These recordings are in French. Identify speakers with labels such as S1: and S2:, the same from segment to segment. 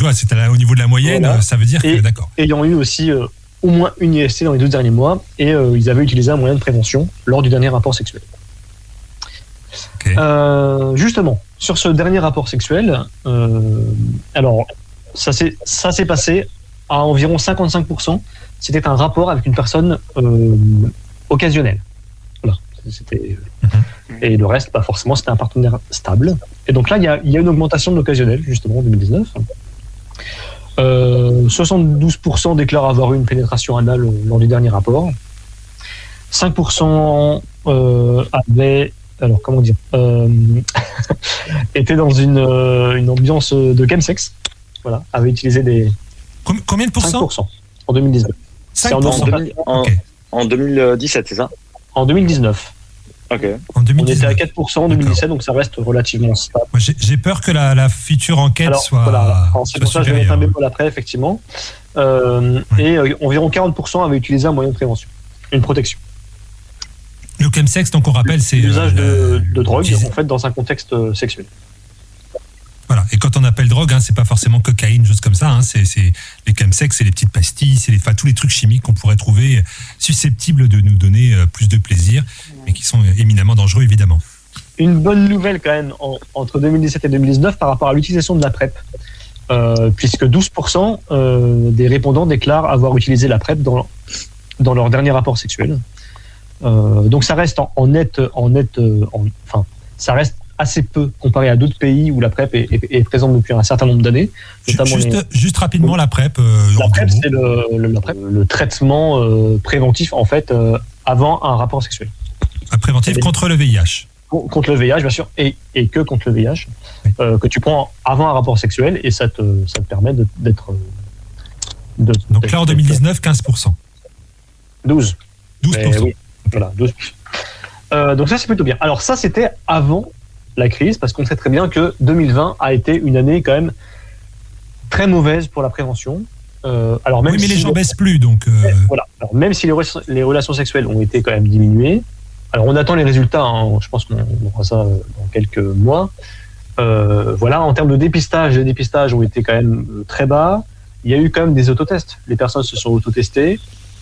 S1: tu vois, c'est au niveau de la moyenne, voilà. Ça veut dire que d'accord.
S2: Ayant eu aussi au moins une IST dans les 12 derniers mois, et ils avaient utilisé un moyen de prévention lors du dernier rapport sexuel.
S1: Okay.
S2: Justement, sur ce dernier rapport sexuel, alors ça s'est passé à environ 55%. C'était un rapport avec une personne occasionnelle. Voilà. C'était, et le reste, pas forcément, c'était un partenaire stable. Et donc là, il y a une augmentation de l'occasionnel, justement, en 2019. 72% déclarent avoir eu une pénétration anale lors du dernier rapport. 5% avaient, alors comment dire, étaient dans une ambiance de chemsex. Voilà, avaient utilisé des...
S1: Combien de pourcents ?
S2: 5% en 2019.
S1: 5%.
S3: En 2017, c'est ça ?
S2: En 2019.
S3: Ok.
S2: On était à 4% en 2017, donc ça reste relativement stable.
S1: Moi, j'ai peur que la future enquête soit.
S2: Voilà. Alors, c'est pour ça que je vais mettre un bémol après, effectivement. Et environ 40% avaient utilisé un moyen de prévention, une protection.
S1: Le chemsex, donc on rappelle, c'est
S2: l'usage de drogue, en fait, dans un contexte sexuel.
S1: Voilà. Et quand on appelle drogue, c'est pas forcément cocaïne, choses comme ça. C'est les chemsex, c'est les petites pastilles, c'est tous les trucs chimiques qu'on pourrait trouver susceptibles de nous donner plus de plaisir, mais qui sont éminemment dangereux, évidemment.
S2: Une bonne nouvelle quand même entre 2017 et 2019 par rapport à l'utilisation de la PrEP, puisque 12% des répondants déclarent avoir utilisé la PrEP dans leur dernier rapport sexuel. Donc ça reste ça reste assez peu comparé à d'autres pays où la PrEP est présente depuis un certain nombre d'années.
S1: Juste rapidement, la PrEP.
S2: La PrEP, c'est le traitement préventif, en fait, avant un rapport sexuel.
S1: Un préventif contre le VIH.
S2: Contre le VIH, bien sûr, et que contre le VIH, oui. Que tu prends avant un rapport sexuel, et ça te permet d'être...
S1: Donc là, en 2019, 15%.
S2: 12%.
S1: Oui,
S2: voilà, 12%. Donc ça, c'est plutôt bien. Alors ça, c'était avant la crise, parce qu'on sait très bien que 2020 a été une année quand même très mauvaise pour la prévention. Alors même
S1: oui, mais les gens baissent plus, donc...
S2: Voilà. Alors, même si les relations sexuelles ont été quand même diminuées, alors on attend les résultats, je pense qu'on aura ça dans quelques mois. Voilà, en termes de dépistage, les dépistages ont été quand même très bas. Il y a eu quand même des autotests. Les personnes se sont autotestées.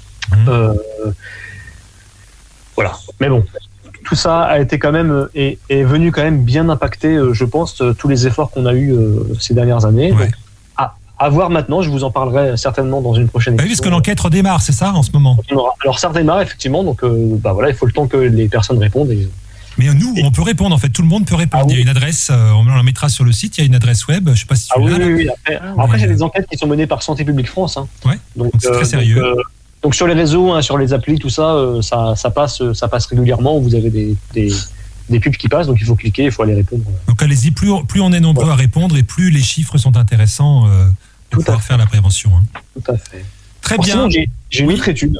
S2: Voilà. Mais bon, tout ça a été quand même est venu quand même bien impacter, je pense, tous les efforts qu'on a eus ces dernières années.
S1: Ouais.
S2: Donc, à voir maintenant, je vous en parlerai certainement dans une prochaine émission.
S1: Oui, parce que l'enquête redémarre, c'est ça, en ce moment.
S2: Alors ça redémarre, effectivement, donc voilà, il faut le temps que les personnes répondent.
S1: Mais nous, on peut répondre, en fait, tout le monde peut répondre. Il y a une adresse, on la mettra sur le site, il y a une adresse web, je ne sais pas si tu l'as.
S2: Oui. Après, il y a des enquêtes qui sont menées par Santé publique France.
S1: Ouais, donc c'est très sérieux.
S2: Donc sur les réseaux, sur les applis, tout ça, ça passe régulièrement. Vous avez des pubs qui passent, donc il faut cliquer, il faut aller répondre.
S1: Donc allez-y, plus on est nombreux à répondre et plus les chiffres sont intéressants pour pouvoir faire la prévention.
S2: Tout à fait.
S1: Très bien.
S2: Sinon, j'ai une autre étude.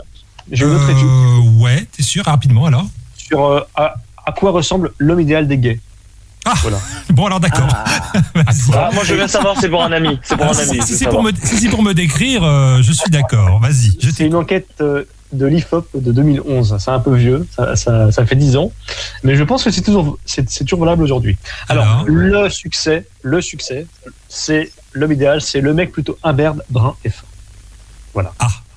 S1: Ouais, t'es sûr, rapidement alors.
S2: Sur à quoi ressemble l'homme idéal des gays.
S1: Ah, voilà. Bon alors d'accord.
S3: Moi je veux savoir, c'est pour un ami.
S1: Si c'est pour me décrire, je suis d'accord. Vas-y.
S2: C'est une enquête de l'IFOP de 2011. C'est un peu vieux, ça fait 10 ans. Mais je pense que c'est toujours valable aujourd'hui. Alors le succès, c'est l'homme idéal, c'est le mec plutôt imberbe, brun et fin. Voilà.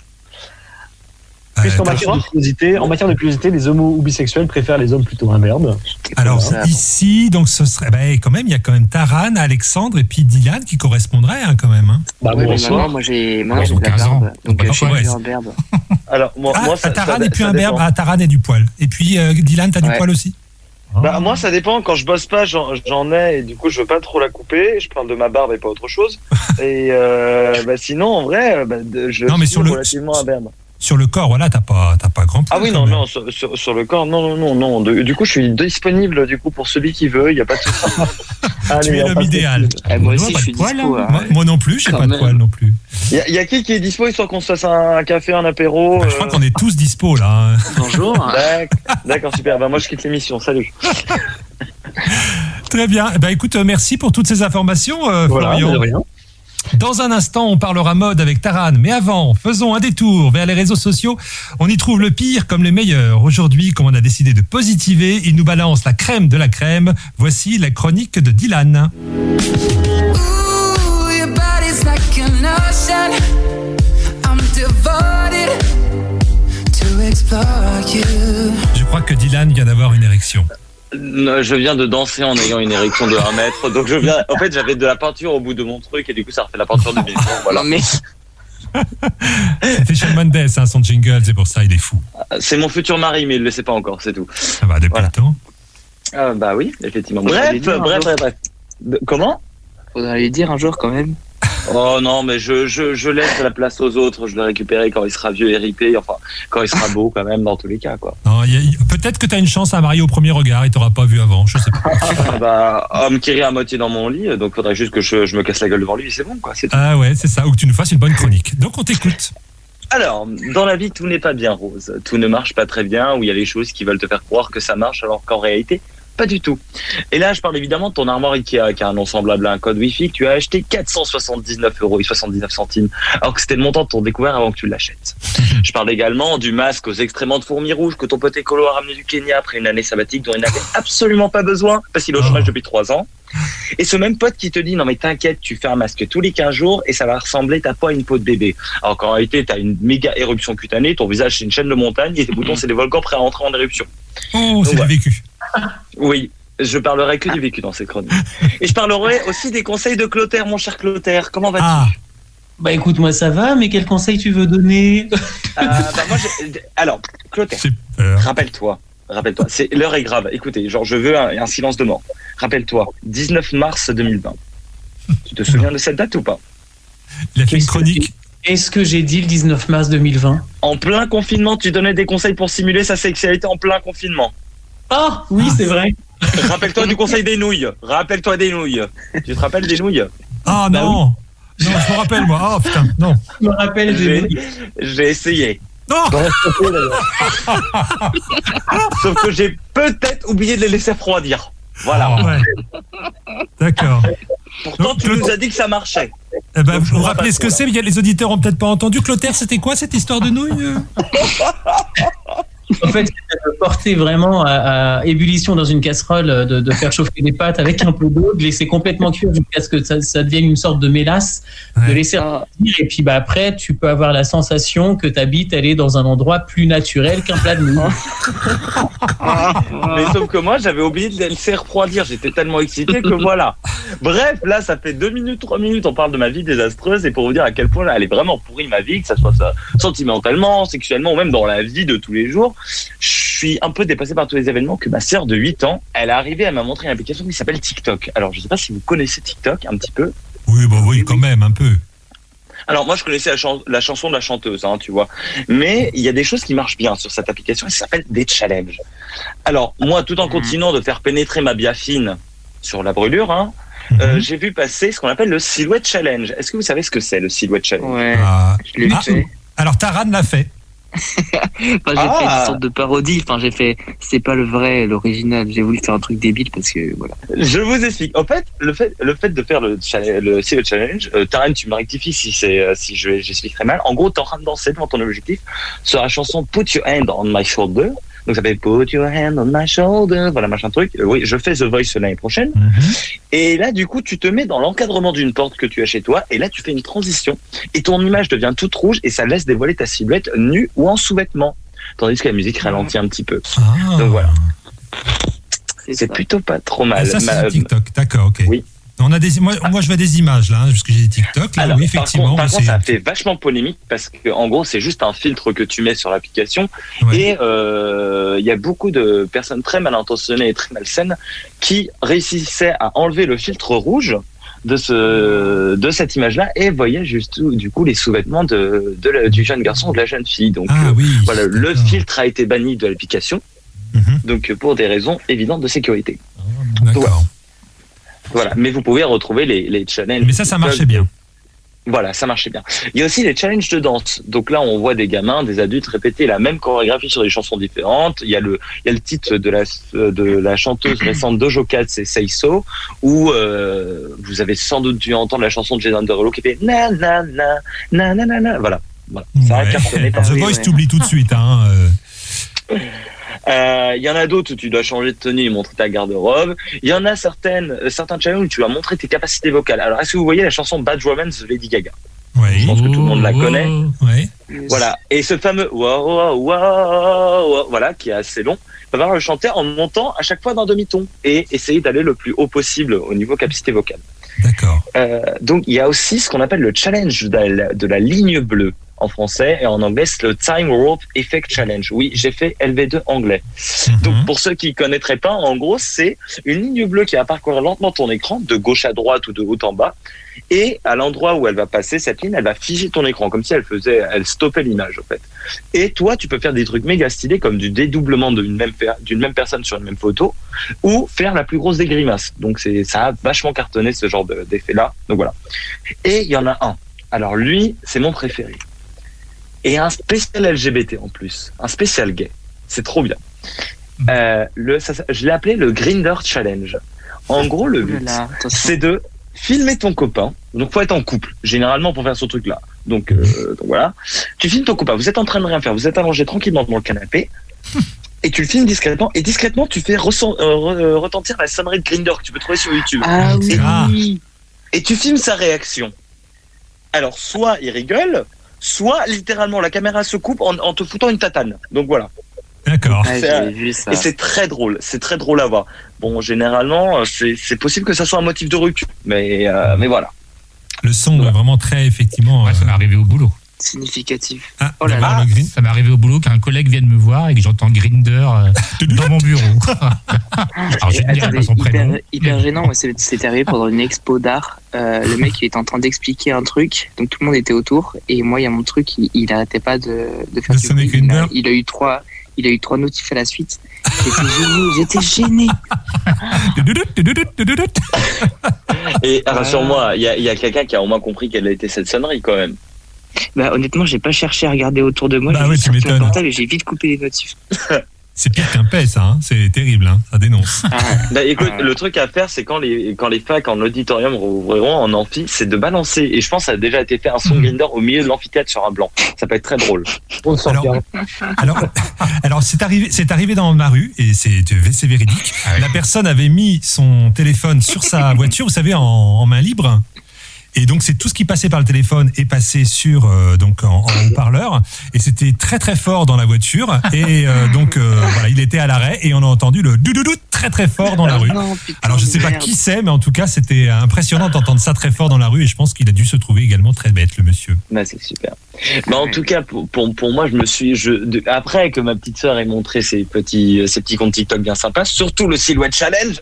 S2: Puisqu'en matière de curiosité, les homos ou bisexuels préfèrent les hommes plutôt imberbes.
S1: Alors ici, donc ce serait, quand même, il y a quand même Taran, Alexandre et puis Dylan qui correspondraient quand même.
S4: Moi j'ai
S1: 15 ans.
S4: Donc je suis imberbe.
S3: Alors moi
S1: Taran n'est plus imberbe, Taran est du poil. Et puis Dylan, t'as du poil aussi.
S3: Moi ça dépend, quand je bosse pas j'en ai, et du coup je veux pas trop la couper, je parle de ma barbe et pas autre chose. Et sinon en vrai je suis relativement imberbe.
S1: Sur le corps, voilà, t'as pas grand poil.
S3: Ah oui, non, sur le corps, non. Du coup, je suis disponible pour celui qui veut, il n'y a pas de souci.
S1: Tu es l'homme idéal.
S4: Moi aussi, je suis dispo.
S1: Moi non plus, je n'ai pas de poil non plus.
S3: Il y a qui est dispo, histoire qu'on se fasse un café, un apéro
S1: Je crois qu'on est tous dispo, là.
S4: Bonjour.
S3: D'accord, super. Moi, je quitte l'émission. Salut.
S1: Très bien. Écoute, merci pour toutes ces informations, Florian.
S2: De rien.
S1: Dans un instant, on parlera mode avec Taran. Mais avant, faisons un détour vers les réseaux sociaux. On y trouve le pire comme les meilleurs. Aujourd'hui, comme on a décidé de positiver, il nous balance la crème de la crème. Voici la chronique de Dylan.
S5: Ooh, your body's like
S1: Yann vient d'avoir une érection.
S5: Je viens de danser en ayant une érection de 1 mètre. Donc en fait, j'avais de la peinture au bout de mon truc et du coup, ça refait la peinture de mes mains. Voilà.
S4: Mais
S1: C'était Shawn Mendes, son jingle, c'est pour ça, il est fou.
S5: C'est mon futur mari, mais il ne le sait pas encore, c'est tout.
S1: Ça va, depuis le temps.
S5: Bah oui, effectivement. Bref. Comment ?
S4: Faudra lui dire un jour quand même.
S5: Oh non, mais je laisse la place aux autres. Je le récupérerai quand il sera vieux et ripé. Enfin, quand il sera beau quand même, dans tous les cas, quoi.
S1: Non, peut-être que tu as une chance à marier au premier regard. Il t'aura pas vu avant, je sais pas.
S5: Homme qui rit à moitié dans mon lit, donc faudrait juste que je me casse la gueule devant lui. C'est bon, quoi. C'est tout.
S1: Ah ouais, c'est ça. Ou que tu nous fasses une bonne chronique. Donc on t'écoute.
S5: Alors, dans la vie, tout n'est pas bien rose. Tout ne marche pas très bien. Où il y a des choses qui veulent te faire croire que ça marche, alors qu'en réalité. Pas du tout. Et là, je parle évidemment de ton armoire Ikea qui a un nom semblable à un code Wi-Fi que tu as acheté 479,79 €, alors que c'était le montant de ton découvert avant que tu l'achètes. Je parle également du masque aux excréments de fourmis rouges que ton pote écolo a ramené du Kenya après une année sabbatique dont il n'avait absolument pas besoin parce qu'il est au chômage depuis 3 ans. Et ce même pote qui te dit non mais t'inquiète, tu fais un masque tous les 15 jours et ça va ressembler ta peau à une peau de bébé. Alors qu'en réalité, t'as une méga éruption cutanée, ton visage c'est une chaîne de montagne et tes boutons c'est des volcans prêts à entrer en éruption.
S1: Oh, c'est du vécu.
S5: Oui, je parlerai que du vécu dans ces chroniques. Et je parlerai aussi des conseils de Clotaire, mon cher Clotaire. Comment vas-tu ?
S6: Bah écoute, moi ça va, mais quel conseil tu veux donner ?
S5: Alors, Clotaire, rappelle-toi, l'heure est grave. Écoutez, je veux un silence de mort. Rappelle-toi, 19 mars 2020. Tu te souviens de cette date ou pas ?
S1: Il a fait une chronique.
S6: Est-ce que j'ai dit le 19 mars 2020 ?
S5: En plein confinement, tu donnais des conseils pour simuler sa sexualité en plein confinement.
S6: Ah oui, c'est vrai.
S5: Rappelle-toi du conseil des nouilles. Tu te rappelles des nouilles ?
S1: Ah
S6: bah
S1: non. Oui. Non, je me rappelle moi. Oh putain, non.
S6: Je me rappelle des nouilles.
S5: J'ai essayé.
S1: Non.
S5: Sauf que j'ai peut-être oublié de les laisser refroidir. Voilà.
S1: Oh, ouais. D'accord.
S5: Pourtant, tu nous as dit que ça marchait.
S1: Eh ben, vous vous rappelez ce que c'est, mais les auditeurs ont peut-être pas entendu. Clotaire, c'était quoi cette histoire de nouilles ?
S6: En fait, c'est de porter vraiment à ébullition dans une casserole, de faire chauffer des pâtes avec un peu d'eau, de laisser complètement cuire jusqu'à ce que ça devienne une sorte de mélasse, de laisser refroidir, et puis après, tu peux avoir la sensation que ta bite, elle est dans un endroit plus naturel qu'un plat de nouilles.
S5: Mais sauf que moi, j'avais oublié de laisser refroidir. J'étais tellement excité que voilà. Bref, là, ça fait 2 minutes, 3 minutes, on parle de ma vie désastreuse, et pour vous dire à quel point là, elle est vraiment pourrie, ma vie, que ça soit ça, sentimentalement, sexuellement, ou même dans la vie de tous les jours. Je suis un peu dépassé par tous les événements que ma sœur de 8 ans, elle est arrivée, elle m'a montré une application qui s'appelle TikTok. Alors, je sais pas si vous connaissez TikTok un petit peu.
S1: Oui, bah oui, quand même, un peu.
S5: Alors, moi, je connaissais la chanson de la chanteuse, tu vois. Mais il y a des choses qui marchent bien sur cette application et ça s'appelle des challenges. Alors, moi, tout en continuant de faire pénétrer ma biafine sur la brûlure, j'ai vu passer ce qu'on appelle le Silhouette Challenge. Est-ce que vous savez ce que c'est, le Silhouette Challenge ?
S4: Ouais, je l'ai fait.
S1: Alors, Taran l'a fait.
S4: J'ai fait une sorte de parodie. C'est pas l'original. J'ai voulu faire un truc débile parce que voilà.
S5: Je vous explique. En fait, le fait de faire le Silhouette Challenge, Taran, tu me rectifies si j'explique très mal. En gros, t'es en train de danser devant ton objectif sur la chanson Put Your Hand on My Shoulder. Donc ça s'appelle Put Your Hand on My Shoulder, voilà, machin truc. Oui, je fais The Voice l'année prochaine. Et là, du coup, tu te mets dans l'encadrement d'une porte que tu as chez toi, et là, tu fais une transition, et ton image devient toute rouge, et ça laisse dévoiler ta silhouette nue ou en sous-vêtements. Tandis que la musique ralentit un petit peu. Donc voilà. C'est plutôt pas trop mal.
S1: Ça, c'est TikTok, d'accord, ok.
S5: Oui.
S1: On a moi, je vois des images là, parce que j'ai des TikTok. Là,
S5: alors,
S1: oui, effectivement.
S5: Par contre, ça fait vachement polémique parce que, en gros, c'est juste un filtre que tu mets sur l'application. Ouais. Et il y a beaucoup de personnes très mal intentionnées et très malsaines qui réussissaient à enlever le filtre rouge de cette image-là et voyaient juste du coup les sous-vêtements du jeune garçon ou de la jeune fille. Donc voilà, le filtre a été banni de l'application. Donc pour des raisons évidentes de sécurité.
S1: D'accord.
S5: Voilà, mais vous pouvez retrouver les challenges.
S1: Mais ça marchait bien.
S5: Voilà, ça marchait bien. Il y a aussi les challenges de danse. Donc là, on voit des gamins, des adultes répéter la même chorégraphie sur des chansons différentes. Il y a le titre de la chanteuse récente Doja Cat, c'est Say So, où vous avez sans doute dû entendre la chanson de Jason Derulo qui fait na na na na na na na. Voilà. Ça a cartonné.
S1: The Voice t'oublie tout de suite,
S5: Il y en a d'autres où tu dois changer de tenue et montrer ta garde-robe. Il y en a certains challenges où tu dois montrer tes capacités vocales. Alors, est-ce que vous voyez la chanson Bad Romance de Lady Gaga ?
S1: Oui.
S5: Je pense que tout le monde la connaît.
S1: Oui.
S5: Voilà. Et ce fameux voilà, qui est assez long, il va falloir le chanter en montant à chaque fois d'un demi-ton et essayer d'aller le plus haut possible au niveau capacité vocale.
S1: D'accord.
S5: Donc, il y a aussi ce qu'on appelle le challenge de la ligne bleue en français, et en anglais, c'est le Time Warp Effect Challenge. Oui, j'ai fait LV2 anglais. Donc, pour ceux qui connaîtraient pas, en gros, c'est une ligne bleue qui va parcourir lentement ton écran, de gauche à droite ou de haut en bas, et à l'endroit où elle va passer, cette ligne, elle va figer ton écran, comme si elle stoppait l'image, en fait. Et toi, tu peux faire des trucs méga stylés, comme du dédoublement d'une même personne sur une même photo, ou faire la plus grosse des grimaces. Donc, ça a vachement cartonné, ce genre d'effet-là. Donc, voilà. Et il y en a un. Alors, lui, c'est mon préféré. Et un spécial LGBT en plus, un spécial gay. C'est trop bien. Je l'ai appelé le Grindr Challenge. En gros, le but, c'est de filmer ton copain. Donc, faut être en couple, généralement, pour faire ce truc-là. Donc voilà. Tu filmes ton copain. Vous êtes en train de rien faire. Vous êtes allongé tranquillement dans le canapé. Et tu le filmes discrètement. Et discrètement, tu fais retentir la sonnerie de Grindr que tu peux trouver sur YouTube.
S4: Ah oui.
S5: Et tu filmes sa réaction. Alors, soit il rigole, soit littéralement la caméra se coupe en te foutant une tatane. Donc voilà.
S1: D'accord.
S4: J'ai vu ça.
S5: Et c'est très drôle à voir. Bon, généralement, c'est possible que ça soit un motif de rupture, mais voilà.
S1: Le son est vraiment très, effectivement.
S7: Ça m'est arrivé au boulot.
S4: Significatif.
S7: Oh là là. Ça m'est arrivé au boulot qu'un collègue vienne me voir et que j'entends Grindr dans mon bureau. Alors, je ne dirai pas son prénom.
S4: Hyper gênant, moi, c'est arrivé pendant une expo d'art. Le mec, il était en train d'expliquer un truc, donc tout le monde était autour, et moi, il y a mon truc, il arrêtait pas de faire du bruit. Il a eu trois notifs à la suite. J'étais gêné.
S5: Et rassure-moi, il y a quelqu'un qui a au moins compris quelle a été cette sonnerie quand même.
S4: Bah honnêtement, j'ai pas cherché à regarder autour de moi.
S1: Bah oui, tu m'étonnes.
S4: Mon portable et j'ai vite coupé les notifs.
S1: C'est pire qu'un paix, ça. Hein. C'est terrible, hein. Ça dénonce.
S5: Bah écoute, le truc à faire, c'est quand les facs en auditorium rouvriront en amphi, c'est de balancer. Et je pense que ça a déjà été fait un son Grindr au milieu de l'amphithéâtre sur un blanc. Ça peut être très drôle.
S1: Alors c'est arrivé dans ma rue et c'est véridique. La personne avait mis son téléphone sur sa voiture, vous savez, en main libre. Et donc c'est tout ce qui passait par le téléphone est passé sur donc en haut-parleur, et c'était très très fort dans la voiture, et donc voilà, il était à l'arrêt et on a entendu le doudoudou très très fort dans la rue.
S4: Non, putain,
S1: alors je sais pas qui c'est, mais en tout cas c'était impressionnant d'entendre ça très fort dans la rue, et je pense qu'il a dû se trouver également très bête, le monsieur.
S5: Bah c'est super. Bah en tout cas pour moi, après que ma petite sœur ait montré ses petits comptes TikTok bien sympas, surtout le Silhouette Challenge,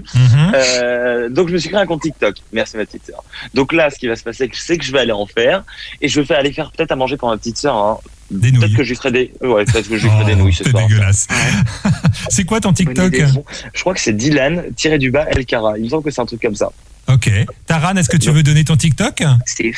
S5: donc je me suis créé un compte TikTok. Merci ma petite sœur. Donc là, ce qui va se passer, c'est que je vais aller en faire, et je vais aller faire peut-être à manger pour ma petite sœur. Hein.
S1: Des nouilles.
S5: Peut-être que je lui ferai des nouilles ce soir.
S1: C'est dégueulasse. C'est quoi ton TikTok?
S5: Je crois que c'est Dylan-El Kara. Il me semble que c'est un truc comme ça.
S1: Ok. Taran, est-ce que tu veux donner ton TikTok?
S4: C'est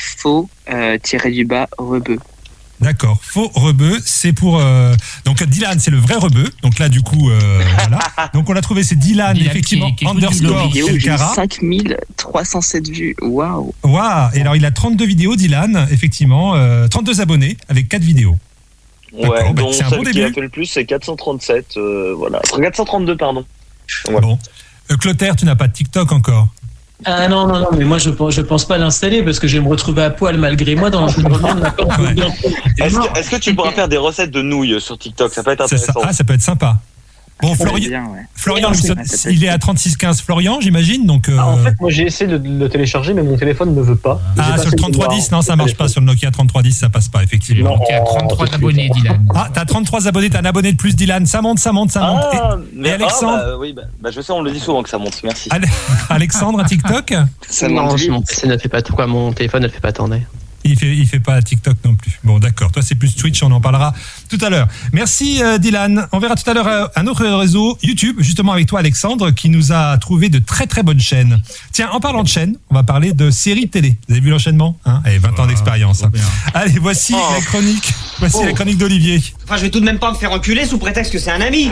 S4: faux-rebeu.
S1: D'accord. Faux rebeu, c'est pour donc Dylan, c'est le vrai rebeu. Donc là du coup voilà. Donc on l'a trouvé, c'est Dylan effectivement underscore El Kara.
S4: 5307 vues. Waouh.
S1: Et alors il a 32 vidéos Dylan, effectivement, 32 abonnés avec 4 vidéos.
S5: Ouais, donc
S1: c'est un
S5: celle
S1: bon
S5: qui
S1: début.
S5: a fait le plus, c'est 437 voilà. 432 pardon.
S1: Voilà. Bon. Clotaire, tu n'as pas de TikTok encore?
S6: Ah non, mais moi je pense pas l'installer parce que je vais me retrouver à poil malgré moi dans l'environnement de la porte.
S5: Est-ce que tu pourras faire des recettes de nouilles sur TikTok? Ça peut être intéressant.
S1: Ça peut être sympa. Bon, Florian, il est à 3615 Florian, j'imagine. Donc,
S2: en fait, moi j'ai essayé de le télécharger, mais mon téléphone ne veut pas.
S1: Sur le 3310, non, ça marche pas. Sur le Nokia 3310, ça passe pas, effectivement.
S7: Tu as 33 abonnés, Dylan.
S1: T'as 33 abonnés, t'as un abonné de plus, Dylan. Ça monte. Et Alexandre?
S5: Je sais, on le dit souvent que ça monte, merci.
S1: Alexandre, un TikTok?
S8: Non, mon PC ne fait pas tout, mon téléphone ne le fait pas tourner.
S1: Il fait pas TikTok non plus. Bon, d'accord. Toi, c'est plus Twitch. On en parlera tout à l'heure. Merci, Dylan. On verra tout à l'heure un autre réseau, YouTube, justement avec toi, Alexandre, qui nous a trouvé de très, très bonnes chaînes. Tiens, en parlant de chaînes, on va parler de séries télé. Vous avez vu l'enchaînement? 20 ans d'expérience. Allez, voici la chronique. La chronique d'Olivier.
S9: Enfin, je vais tout de même pas me faire enculer sous prétexte que c'est un ami.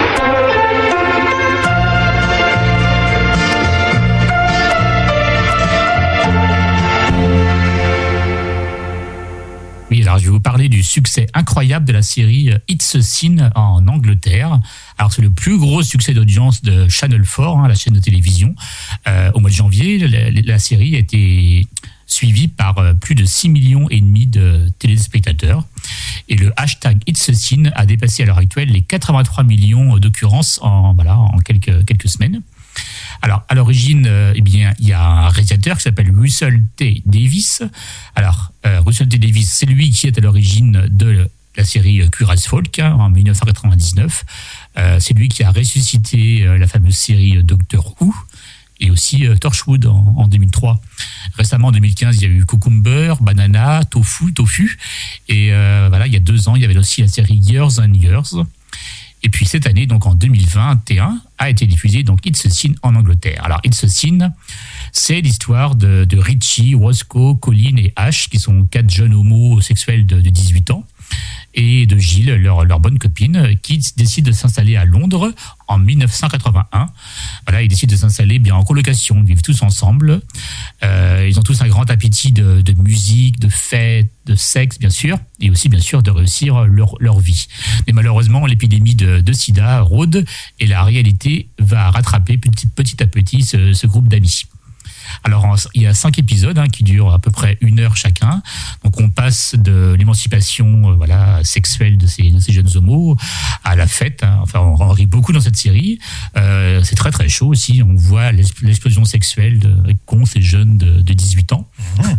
S7: Oui, alors je vais vous parler du succès incroyable de la série It's a Sin en Angleterre. Alors c'est le plus gros succès d'audience de Channel 4, la chaîne de télévision. Au mois de janvier, la série a été suivie par plus de 6,5 millions de téléspectateurs. Et le hashtag It's a Sin a dépassé à l'heure actuelle les 83 millions d'occurrences en quelques semaines. Alors, à l'origine, il y a un réalisateur qui s'appelle Russell T. Davies. Alors, Russell T. Davies, c'est lui qui est à l'origine de la série Queer as Folk en 1999. C'est lui qui a ressuscité la fameuse série Doctor Who et aussi Torchwood en 2003. Récemment, en 2015, il y a eu Cucumber, Banana, Tofu. Et il y a 2 ans, il y avait aussi la série Years and Years. Et puis cette année, donc en 2021, a été diffusé donc It's a Sin en Angleterre. Alors It's a Sin, c'est l'histoire de Richie, Roscoe, Colin et Ash, qui sont 4 jeunes homosexuels de 18 ans, et de Gilles, leur bonne copine, qui décide de s'installer à Londres en 1981. Voilà, ils décident de s'installer bien en colocation, ils vivent tous ensemble. Ils ont tous un grand appétit de musique, de fêtes, de sexe, bien sûr, et aussi, bien sûr, de réussir leur vie. Mais malheureusement, l'épidémie de sida rôde et la réalité va rattraper petit à petit ce groupe d'amis. Alors, il y a 5 épisodes qui durent à peu près 1 heure chacun. Donc, on passe de l'émancipation sexuelle de ces jeunes homos à la fête. Enfin, on rit beaucoup dans cette série. C'est très, très chaud aussi. On voit l'explosion sexuelle avec ces jeunes de 18 ans.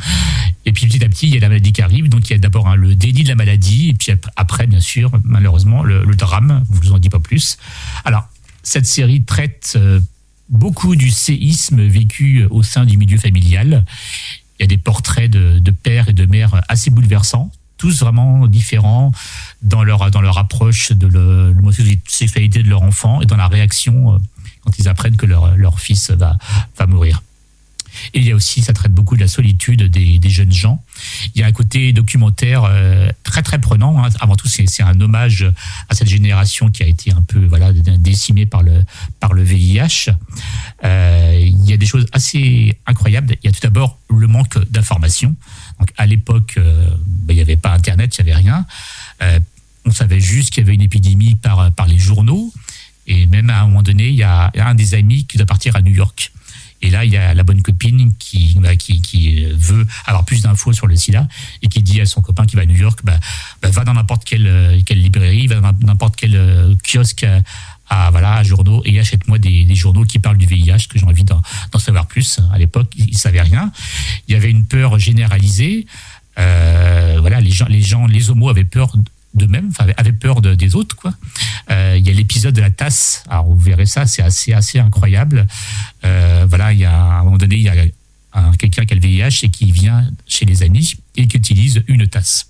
S7: Et puis, petit à petit, il y a la maladie qui arrive. Donc, il y a d'abord le déni de la maladie. Et puis après, bien sûr, malheureusement, le drame. Je ne vous en dis pas plus. Alors, cette série traite beaucoup du séisme vécu au sein du milieu familial. Il y a des portraits de pères et de mères assez bouleversants, tous vraiment différents dans leur approche de l'homosexualité de leur enfant et dans la réaction quand ils apprennent que leur fils va mourir. Et il y a aussi, ça traite beaucoup de la solitude des jeunes gens. Il y a un côté documentaire très très prenant. Avant tout, c'est un hommage à cette génération qui a été un peu décimée par le VIH. Il y a des choses assez incroyables. Il y a tout d'abord le manque d'informations. Donc à l'époque, il n'y avait pas Internet, il n'y avait rien. On savait juste qu'il y avait une épidémie par les journaux. Et même à un moment donné, il y a un des amis qui doit partir à New York. Et là, il y a la bonne copine qui veut avoir plus d'infos sur le sida et qui dit à son copain qui va à New York, va dans n'importe quelle librairie, va dans n'importe quel kiosque à journaux et achète-moi des journaux qui parlent du VIH, que j'ai envie d'en savoir plus. À l'époque, ils ne savaient rien. Il y avait une peur généralisée. Les homos avaient peur d'eux-mêmes, avaient peur des autres, quoi. Il y a l'épisode de la tasse. Alors, vous verrez ça, c'est assez incroyable. Il y a, à un moment donné, il y a quelqu'un qui a le VIH et qui vient chez les amis et qui utilise une tasse.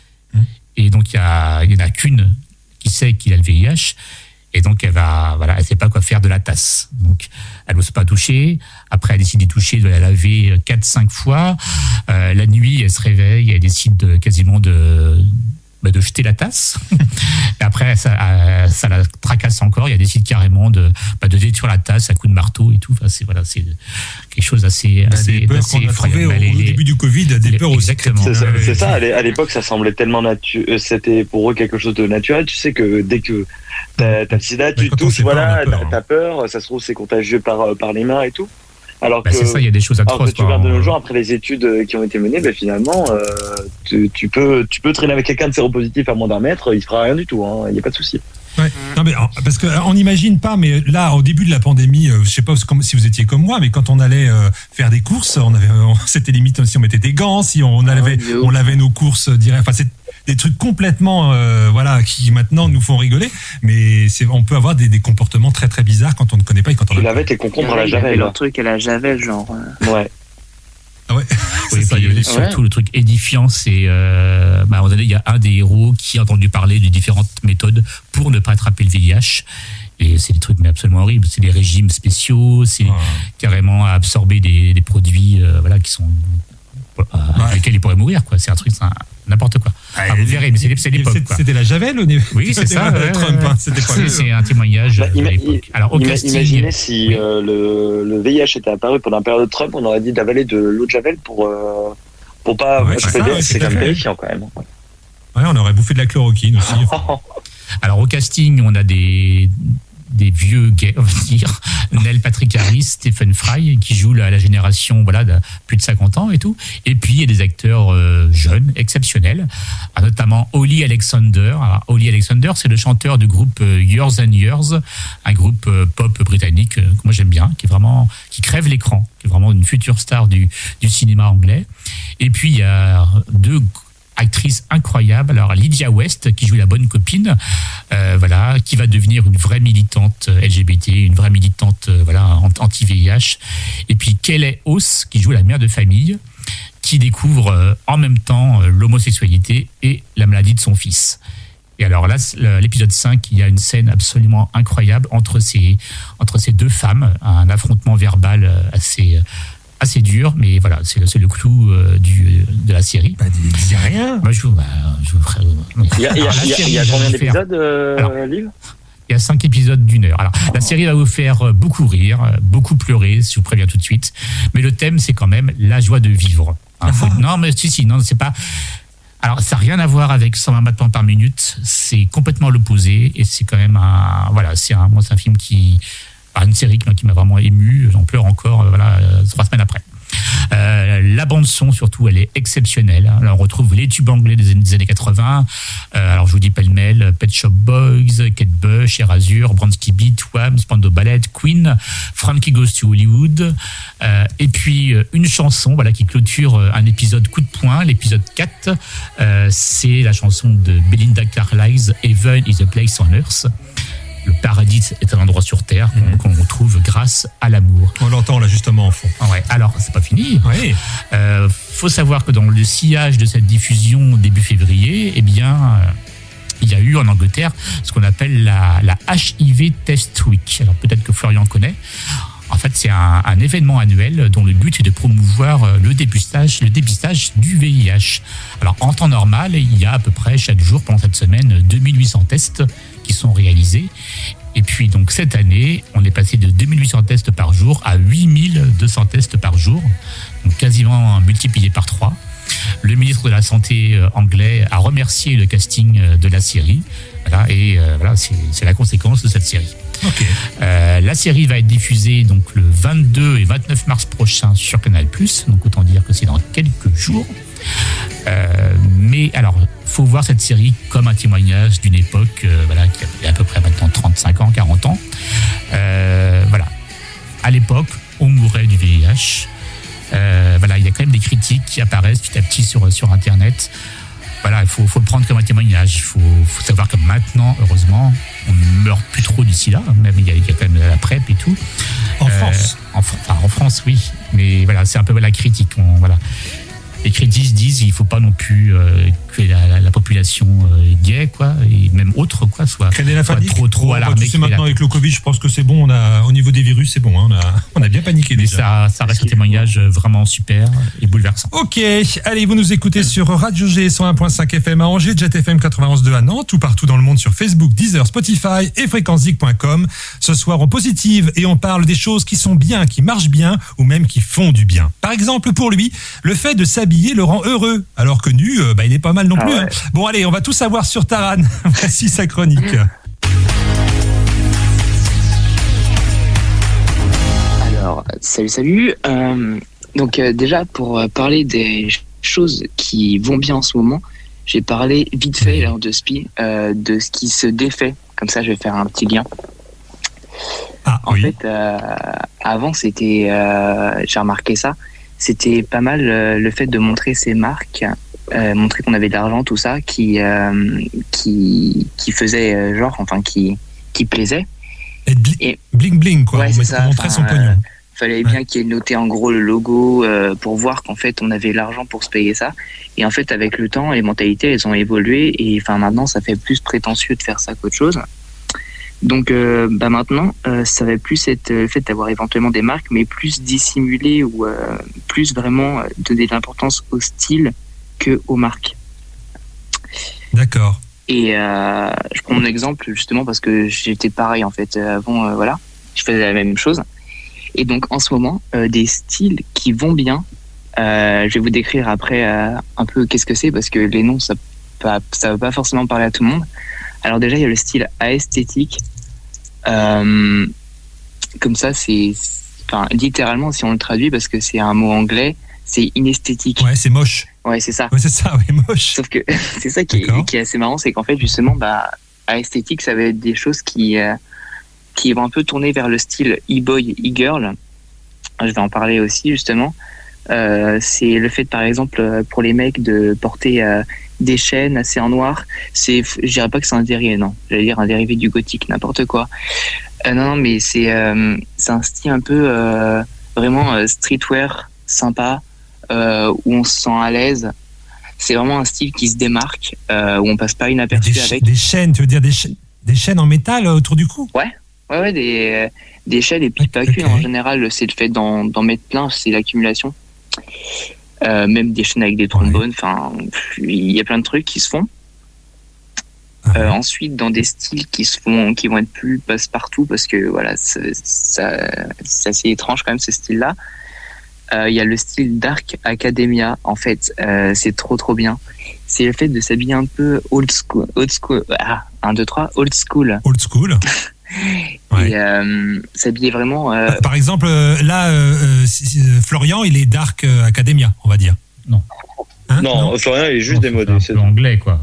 S7: Et donc, il y en a qu'une qui sait qu'il a le VIH. Et donc, elle sait pas quoi faire de la tasse. Donc, elle n'ose pas toucher. Après, elle décide de toucher, de la laver 4-5 fois. La nuit, elle se réveille, elle décide quasiment de jeter la tasse. Et après, ça la tracasse encore. Il y a décide carrément de détruire la tasse à coups de marteau et tout. Enfin, c'est quelque chose assez
S1: peurs qu'on a trouvé au début du Covid, des peurs aussi.
S7: Exactement.
S3: C'est ça. À l'époque, ça semblait tellement c'était pour eux quelque chose de naturel. Tu sais que dès que t'as le sida, tu touches, t'as peur. Ça se trouve, c'est contagieux par les mains et tout. Alors que,
S7: c'est ça, il y a des choses atroces.
S3: Alors que tu regardes de nos jours, après les études qui ont été menées, finalement, tu peux traîner avec quelqu'un de séropositif à moins d'un mètre, il fera rien du tout, il n'y a pas de souci.
S1: Ouais. Non, mais parce qu'on n'imagine pas, mais là, au début de la pandémie, je sais pas si vous étiez comme moi, mais quand on allait faire des courses, c'était limite si on mettait des gants, si on lavait nos courses direct. Enfin, c'est des trucs complètement, qui maintenant nous font rigoler, mais on peut avoir des comportements très très bizarres quand on ne connaît pas et quand on.
S3: Tu lavais tes concombres à la javel.
S4: Leur truc à la javel, genre.
S3: Ouais.
S1: Ah ouais.
S7: Oui, surtout le truc édifiant, c'est à un moment donné, il y a un des héros qui a entendu parler de différentes méthodes pour ne pas attraper le VIH. Et c'est des trucs mais absolument horribles. C'est des régimes spéciaux, c'est carrément à absorber des produits qui sont avec lesquels il pourrait mourir, quoi. C'est un truc, n'importe quoi. Vous verrez, mais c'est l'époque.
S1: C'était la javel au niveau.
S7: Oui, c'est ça.
S1: Trump, c'était pas
S7: c'est un témoignage de l'époque. Alors,
S3: imaginez si le VIH était apparu pendant la période de Trump, on aurait dit d'avaler de l'eau de javel pour pas. C'est quand même terrifiant quand même.
S1: Ouais, on aurait bouffé de la chloroquine aussi.
S7: Alors au casting, on a des des vieux gays, on va dire, Neil Patrick Harris, Stephen Fry, qui jouent la génération de plus de 50 ans et tout. Et puis, il y a des acteurs jeunes, exceptionnels, notamment Ollie Alexander. Alors, Ollie Alexander, c'est le chanteur du groupe Years and Years, un groupe pop britannique que moi j'aime bien, qui crève l'écran, qui est vraiment une future star du cinéma anglais. Et puis, il y a deux actrice incroyable, alors Lydia West qui joue la bonne copine, qui va devenir une vraie militante LGBT, une vraie militante anti-VIH, et puis Kelly House qui joue la mère de famille, qui découvre en même temps l'homosexualité et la maladie de son fils. Et alors là, l'épisode 5, il y a une scène absolument incroyable entre ces deux femmes, un affrontement verbal assez dur, mais voilà, c'est le clou de la série.
S1: Dis rien.
S7: Moi, je vous ferai.
S5: Il y a combien d'épisodes, Liv ?
S7: Il y a 5 épisodes d'1 heure. Alors, la série va vous faire beaucoup rire, beaucoup pleurer, si je vous préviens tout de suite. Mais le thème, c'est quand même la joie de vivre. Non, mais non, c'est pas. Alors, ça n'a rien à voir avec 120 battements par minute. C'est complètement l'opposé, et c'est quand même c'est un film une série qui m'a vraiment ému. J'en pleure encore 3 semaines après. La bande son surtout, elle est exceptionnelle. Alors, on retrouve les tubes anglais des années 80. Alors je vous dis pêle-mêle: Pet Shop Boys, Kate Bush, Air Azur, Bronski Beat, Wham, Spandau Ballet, Queen, Frankie Goes to Hollywood. Et puis une chanson qui clôture un épisode coup de poing, l'épisode 4. C'est la chanson de Belinda Carlisle, Heaven is a Place on Earth. Le paradis est un endroit sur Terre qu'on retrouve grâce à l'amour.
S1: On l'entend là justement en fond.
S7: Ouais, alors, c'est pas fini.
S1: Oui.
S7: Faut savoir que dans le sillage de cette diffusion début février, il y a eu en Angleterre ce qu'on appelle la HIV Test Week. Alors peut-être que Florian connaît. En fait, c'est un événement annuel dont le but est de promouvoir le dépistage du VIH. Alors, en temps normal, il y a à peu près chaque jour pendant cette semaine 2800 tests qui sont réalisés. Et puis, donc, cette année, on est passé de 2800 tests par jour à 8200 tests par jour. Donc, quasiment multiplié par 3. Le ministre de la Santé anglais a remercié le casting de la série. C'est la conséquence de cette série.
S1: Okay.
S7: La série va être diffusée donc le 22 et 29 mars prochain sur Canal+, donc autant dire que c'est dans quelques jours. Mais alors, faut voir cette série comme un témoignage d'une époque qui a à peu près maintenant 35 ans, 40 ans. À l'époque, on mourait du VIH. Il y a quand même des critiques qui apparaissent petit à petit sur Internet. Il faut le prendre comme un témoignage. Il faut savoir que maintenant, heureusement, on ne meurt plus trop d'ici là. Même il y a quand même la PrEP et tout.
S1: En France.
S7: En France, oui. Mais c'est un peu la critique. Les critiques disent qu'il ne faut pas non plus que la population gay, et même autre, soit trop alarmée.
S1: Maintenant, avec le Covid, je pense que c'est bon. Au niveau des virus, c'est bon. On a bien paniqué.
S7: Mais ça reste un témoignage vraiment super et bouleversant.
S1: Ok, allez, vous nous écoutez sur Radio G 101.5 FM à Angers, Jet FM 91.2 à Nantes, ou partout dans le monde sur Facebook, Deezer, Spotify et fréquencezik.com. Ce soir, on positive et on parle des choses qui sont bien, qui marchent bien, ou même qui font du bien. Par exemple, pour lui, le fait de s'habiller le rend heureux, alors que nu, il est pas mal non plus. Ouais. Bon, allez, on va tout savoir sur Taran. Voici sa chronique.
S4: Alors, salut. Donc déjà, pour parler des choses qui vont bien en ce moment, j'ai parlé vite fait lors de SPI de ce qui se défait. Comme ça, je vais faire un petit lien. En fait, avant, c'était, j'ai remarqué ça, c'était pas mal le fait de montrer ces marques, montrer qu'on avait de l'argent, tout ça, qui faisait qui plaisait.
S1: Et bling bling, quoi.
S4: Ouais, on
S1: montrait son pognon.
S4: Fallait bien qu'il y ait noté en gros le logo pour voir qu'en fait on avait l'argent pour se payer ça. Et en fait, avec le temps, les mentalités elles ont évolué et maintenant ça fait plus prétentieux de faire ça qu'autre chose. Donc maintenant, ça va plus être le fait d'avoir éventuellement des marques, mais plus dissimulé ou plus vraiment donner de l'importance au style que aux marques.
S1: D'accord.
S4: Et je prends mon exemple justement parce que j'étais pareil en fait. Avant, je faisais la même chose. Et donc en ce moment, des styles qui vont bien. Je vais vous décrire après un peu qu'est-ce que c'est parce que les noms ça va pas forcément parler à tout le monde. Alors déjà il y a le style aesthétique. Comme ça, littéralement, si on le traduit, parce que c'est un mot anglais, c'est inesthétique.
S1: Ouais, c'est moche.
S4: Ouais, c'est ça.
S1: Ouais, c'est ça, moche.
S4: Sauf que c'est ça qui est assez marrant, c'est qu'en fait, justement, à esthétique, ça va être des choses qui vont un peu tourner vers le style e-boy, e-girl. Je vais en parler aussi, justement. C'est le fait, par exemple, pour les mecs de porter des chaînes assez en noir. Je dirais pas que c'est un dérivé, non. J'allais dire un dérivé du gothique, n'importe quoi. Non, mais c'est un style un peu vraiment streetwear sympa, où on se sent à l'aise. C'est vraiment un style qui se démarque, où on passe pas inaperçu avec.
S1: Des chaînes, tu veux dire des chaînes en métal autour du cou?
S4: Ouais, des chaînes, et puis pas qu'une. En général, c'est le fait d'en mettre plein, c'est l'accumulation. Même des chaînes avec des trombones, enfin, il y a plein de trucs qui se font. Ensuite, dans des styles qui vont être plus passe-partout, parce que voilà, c'est assez étrange quand même ce style-là. Il y a le style Dark Academia. En fait, c'est trop bien. C'est le fait de s'habiller un peu old school. 1, 2, 3, old school.
S1: Old school.
S4: Ouais. Et s'habiller vraiment.
S1: Par exemple, là, Florian, il est Dark Academia, on va dire.
S7: Non.
S1: Hein,
S3: non, Florian, il est juste démodé.
S7: C'est un peu anglais, quoi.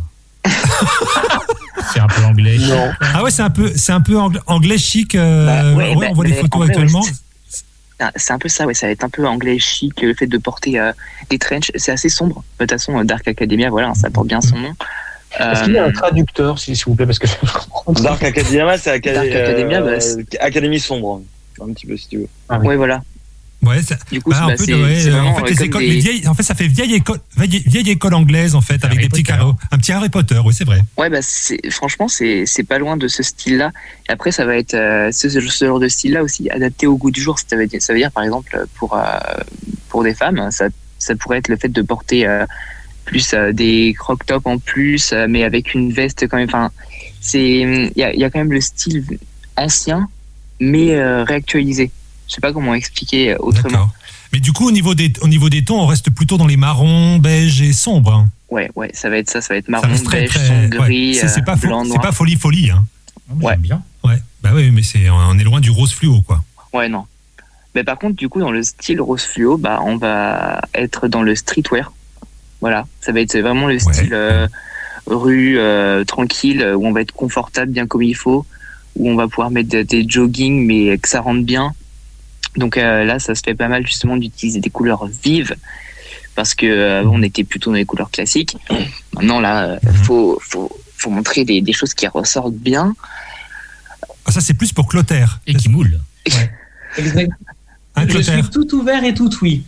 S7: C'est un peu anglais.
S4: Non.
S1: Ah ouais, c'est un peu anglais chic. On voit les photos actuellement.
S4: C'est un peu ça, ouais. Ça va être un peu anglais chic, le fait de porter des trench. C'est assez sombre. De toute façon, Dark Academia, voilà, ça porte bien son nom.
S2: Est-ce qu'il y a un traducteur, s'il vous plaît, parce que je comprends.
S3: Dark Academia, c'est
S4: Academia,
S3: Académie sombre, un petit peu si tu veux.
S4: Ouais, voilà.
S1: Ouais,
S4: du coup,
S1: en fait, les écoles, les vieilles, en fait, ça fait vieille école anglaise, en fait, avec des petits carreaux, un petit Harry Potter, oui, c'est vrai.
S4: Ouais, franchement, c'est pas loin de ce style-là. Et après, ça va être ce genre de style-là aussi adapté au goût du jour. Ça veut dire, par exemple, pour des femmes, ça pourrait être le fait de porter plus des croc-top en plus, mais avec une veste quand même. Enfin, il y a quand même le style ancien, mais réactualisé. Je sais pas comment expliquer autrement.
S1: D'accord. Mais du coup, au niveau des tons, on reste plutôt dans les marrons, beige et sombres. Hein.
S4: Ouais, ça va être ça. Ça va être marron, beige, sombre, gris,
S1: c'est pas
S4: blanc, noir.
S1: C'est pas folie. Hein.
S7: Ouais, bien.
S1: Ouais. Bah oui, mais on est loin du rose fluo, quoi.
S4: Ouais, non. Mais par contre, du coup, dans le style rose fluo, on va être dans le streetwear. Voilà, ça va être vraiment le style rue tranquille, où on va être confortable, bien comme il faut, où on va pouvoir mettre des jogging, mais que ça rentre bien. Donc là, ça se fait pas mal justement d'utiliser des couleurs vives, parce que on était plutôt dans les couleurs classiques. Maintenant, là, faut montrer des choses qui ressortent bien.
S1: Ah, ça, c'est plus pour Clotaire.
S7: Et qui moule.
S2: Ouais. Exact. Je suis tout ouvert et tout oui.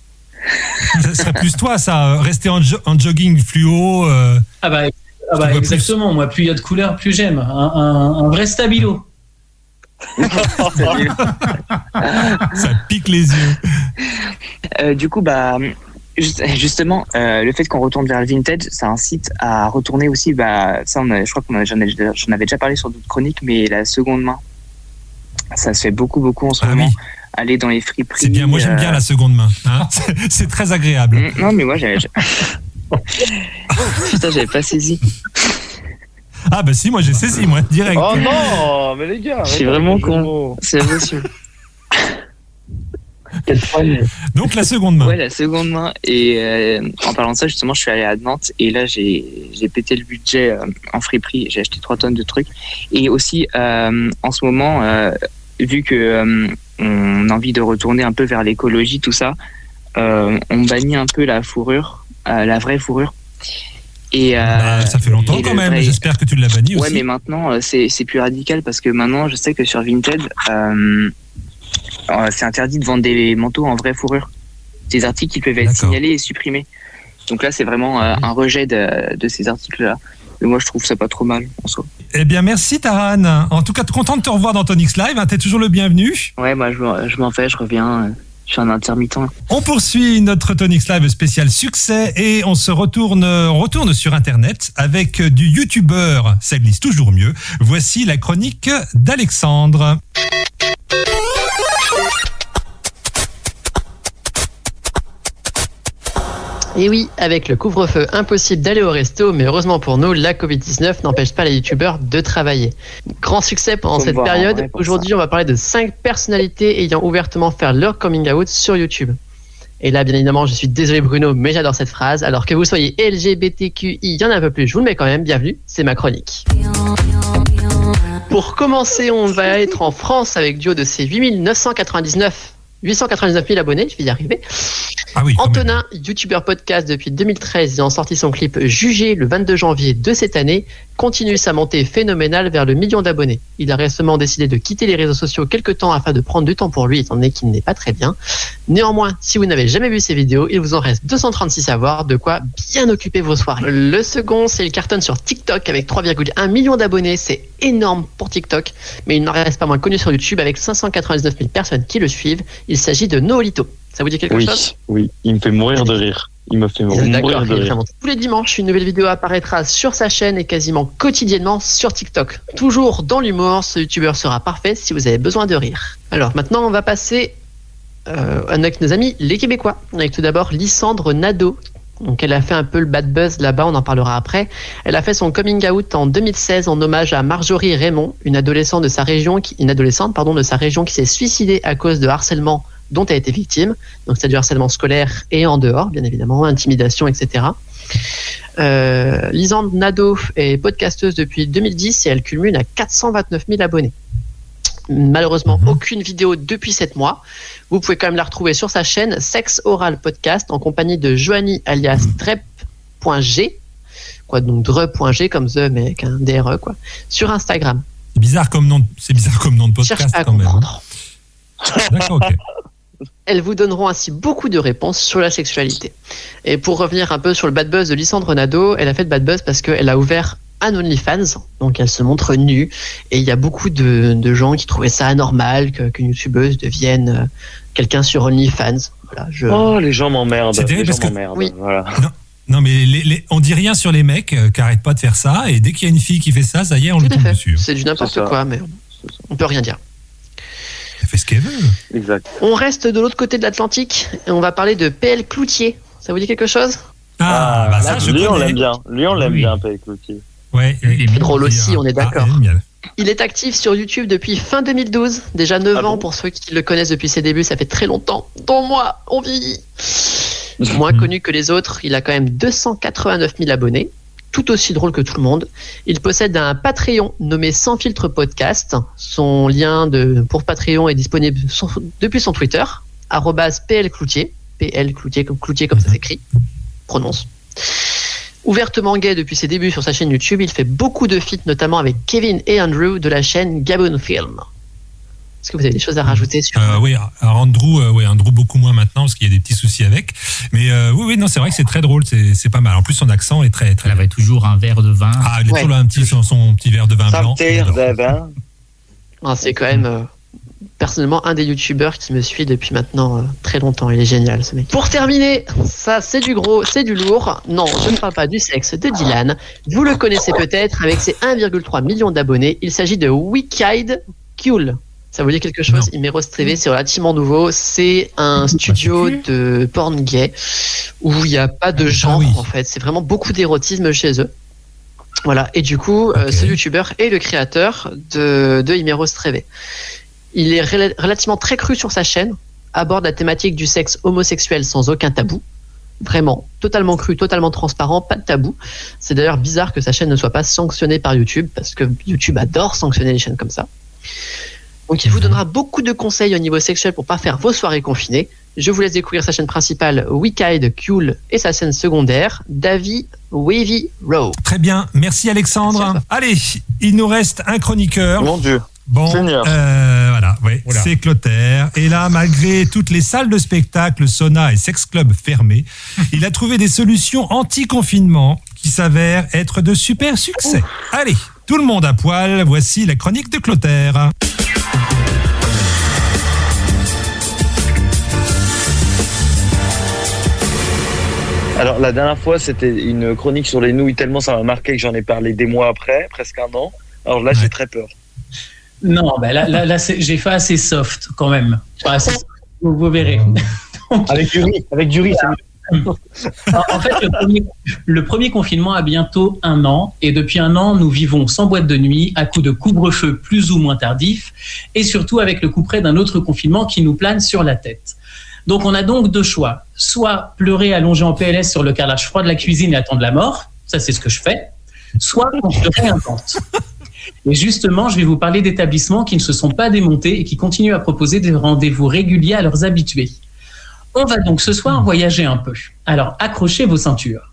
S1: Ça serait plus toi, ça, rester en jogging fluo.
S2: Exactement. Moi, plus il y a de couleurs, plus j'aime. Un vrai stabilo.
S1: Ça pique les yeux.
S4: Du coup, justement, le fait qu'on retourne vers le vintage, ça incite à retourner aussi. Je crois j'en avais déjà parlé sur d'autres chroniques, mais la seconde main, ça se fait beaucoup en ce moment. Oui. Aller dans les friperies.
S1: C'est bien, moi j'aime bien la seconde main. Hein. C'est très agréable.
S4: Non, mais moi j'avais. Putain, j'avais pas saisi.
S1: Ah bah si, moi j'ai saisi, moi, direct.
S3: Oh non, mais les gars.
S4: Je suis vraiment con. C'est impossible.
S1: Donc la seconde main.
S4: Ouais, la seconde main. Et en parlant de ça, justement, je suis allé à Nantes et là j'ai pété le budget en friperie. J'ai acheté 3 tonnes de trucs. Et aussi, en ce moment, vu que on a envie de retourner un peu vers l'écologie, tout ça, on bannit un peu la fourrure, la vraie fourrure. Et
S1: ça fait longtemps quand même. J'espère que tu l'as banni aussi.
S4: Ouais, mais maintenant c'est plus radical parce que maintenant je sais que sur Vinted, c'est interdit de vendre des manteaux en vraie fourrure. Des articles qui peuvent être signalés et supprimés. Donc là, c'est vraiment un rejet de ces articles-là. Mais moi, je trouve ça pas trop mal en soi.
S1: Eh bien, merci Taran. En tout cas, content de te revoir dans Tonix Live. T'es toujours le bienvenu.
S4: Ouais, moi, je m'en vais, je reviens. Je suis un intermittent.
S1: On poursuit notre Tonix Live spécial succès et on retourne sur Internet avec du youtubeur. Ça glisse toujours mieux. Voici la chronique d'Alexandre.
S8: Et oui, avec le couvre-feu, impossible d'aller au resto, mais heureusement pour nous, la Covid-19 n'empêche pas les youtubeurs de travailler. Grand succès pendant cette période. Aujourd'hui, on va parler de 5 personnalités ayant ouvertement fait leur coming out sur YouTube. Et là, bien évidemment, je suis désolé Bruno, mais j'adore cette phrase. Alors que vous soyez LGBTQI, il y en a un peu plus, je vous le mets quand même, bienvenue, c'est ma chronique. Pour commencer, on va être en France avec du haut de ses 899 000 abonnés, je vais y arriver.
S1: Ah oui,
S8: Antonin, youtubeur podcast depuis 2013, ayant sorti son clip Jugé le 22 janvier de cette année, continue sa montée phénoménale vers le million d'abonnés. Il a récemment décidé de quitter les réseaux sociaux quelques temps afin de prendre du temps pour lui, étant donné qu'il n'est pas très bien. Néanmoins, si vous n'avez jamais vu ses vidéos, il vous en reste 236 à voir, de quoi bien occuper vos soirées. Le second, c'est il cartonne sur TikTok avec 3,1 millions d'abonnés. C'est énorme pour TikTok, mais il n'en reste pas moins connu sur YouTube avec 599 000 personnes qui le suivent. Il s'agit de Noolito. Ça vous dit quelque chose ?
S5: Oui, il me fait mourir de rire. Il me fait mourir de rire.
S8: Tous les dimanches, une nouvelle vidéo apparaîtra sur sa chaîne et quasiment quotidiennement sur TikTok. Toujours dans l'humour, ce youtubeur sera parfait si vous avez besoin de rire. Alors maintenant, on va passer avec nos amis les Québécois. Avec tout d'abord Lysandre Nadeau. Donc elle a fait un peu le bad buzz là-bas, on en parlera après. Elle a fait son coming out en 2016 en hommage à Marjorie Raymond, une adolescente de sa région qui s'est suicidée à cause de harcèlement dont elle a été victime. Donc c'est du harcèlement scolaire et en dehors, bien évidemment, intimidation, etc. Lysandre Nadeau est podcasteuse depuis 2010 et elle culmine à 429 000 abonnés. Malheureusement, aucune vidéo depuis 7 mois. Vous pouvez quand même la retrouver sur sa chaîne Sex Oral Podcast en compagnie de Joanie alias Drep.g, quoi, donc Dre.g comme The mais avec un DRE, quoi, sur Instagram.
S1: C'est bizarre comme nom de podcast.
S8: Cherche à
S1: quand
S8: comprendre.
S1: Même. D'accord, ok.
S8: Elles vous donneront ainsi beaucoup de réponses sur la sexualité. Et pour revenir un peu sur le bad buzz de Lysandre Nadeau, elle a fait le bad buzz parce qu'elle a ouvert un OnlyFans, donc elle se montre nue, et il y a beaucoup de gens qui trouvaient ça anormal qu'une youtubeuse devienne quelqu'un sur OnlyFans. Voilà,
S5: Oh, les gens m'emmerdent.
S1: C'est terrible parce que...
S8: Oui.
S5: Voilà.
S1: Non, mais on dit rien sur les mecs qui arrêtent pas de faire ça, et dès qu'il y a une fille qui fait ça, ça y est, on lui tombe dessus.
S8: C'est du n'importe quoi, mais on peut rien dire.
S1: Elle fait ce qu'elle veut.
S5: Exact.
S8: On reste de l'autre côté de l'Atlantique et on va parler de PL Cloutier. Ça vous dit quelque chose ?
S1: Bah ça, je connais.
S5: On l'aime bien. Lui, on l'aime bien, PL Cloutier.
S1: Ouais,
S8: c'est drôle aussi, on est d'accord.
S1: Ah,
S8: il est actif sur YouTube depuis fin 2012, déjà 9 ans pour ceux qui le connaissent depuis ses débuts, ça fait très longtemps, dont moi, on vieillit. Moins connu que les autres, il a quand même 289 000 abonnés, tout aussi drôle que tout le monde. Il possède un Patreon nommé Sans Filtre Podcast. Son lien pour Patreon est disponible depuis son Twitter, @PLCloutier, PL Cloutier comme ça s'écrit, prononce. Ouvertement gay depuis ses débuts sur sa chaîne YouTube, il fait beaucoup de feats, notamment avec Kevin et Andrew de la chaîne Gabon Film. Est-ce que vous avez des choses à rajouter sur
S1: Oui, Andrew beaucoup moins maintenant parce qu'il y a des petits soucis avec. Mais oui, non, c'est vrai que c'est très drôle, c'est pas mal. En plus, son accent est très.
S7: Elle avait toujours un verre de vin.
S1: Ah, il a toujours un petit son petit verre de vin blanc.
S8: C'est quand même personnellement un des youtubeurs qui me suit depuis maintenant très longtemps. Il est génial, ce mec. Pour terminer, ça c'est du gros, c'est du lourd. Non, je ne parle pas du sexe de Dylan. Vous le connaissez peut-être avec ses 1,3 million d'abonnés. Il s'agit de Wicked Cool. Ça vous dit quelque chose? Imeros TV, c'est relativement nouveau. C'est un studio de porn gay où il n'y a pas de genre en fait. C'est vraiment beaucoup d'érotisme chez eux. Voilà. Et du coup, ce youtubeur est le créateur de Imeros TV. Il est relativement très cru sur sa chaîne, aborde la thématique du sexe homosexuel sans aucun tabou. Vraiment, totalement cru, totalement transparent, pas de tabou. C'est d'ailleurs bizarre que sa chaîne ne soit pas sanctionnée par YouTube, parce que YouTube adore sanctionner les chaînes comme ça. Donc il vous donnera beaucoup de conseils au niveau sexuel pour pas faire vos soirées confinées. Je vous laisse découvrir sa chaîne principale, Wicked Cool, et sa chaîne secondaire, Davy Wavy Row.
S1: Très bien, merci Alexandre. Allez, il nous reste un chroniqueur.
S5: Mon Dieu.
S1: Bon, voilà, c'est Clotaire. Et là, malgré toutes les salles de spectacle, sauna et sex club fermés, il a trouvé des solutions anti-confinement qui s'avèrent être de super succès. Allez, tout le monde à poil, voici la chronique de Clotaire.
S5: Alors, la dernière fois, c'était une chronique sur les nouilles, tellement ça m'a marqué que j'en ai parlé des mois après, presque un an. Alors là, j'ai très peur.
S6: Non, là j'ai fait assez soft quand même. Assez soft, vous verrez.
S2: Donc, avec du riz, c'est mieux.
S6: En fait, le premier confinement a bientôt 1 an, et depuis 1 an, nous vivons sans boîte de nuit, à coups de couvre-feu plus ou moins tardif, et surtout avec le couperet d'un autre confinement qui nous plane sur la tête. Donc on a donc 2 choix, soit pleurer allongé en PLS sur le carrelage froid de la cuisine et attendre la mort, ça c'est ce que je fais, soit on se réinvente. Et justement, je vais vous parler d'établissements qui ne se sont pas démontés et qui continuent à proposer des rendez-vous réguliers à leurs habitués. On va donc ce soir voyager un peu. Alors, accrochez vos ceintures.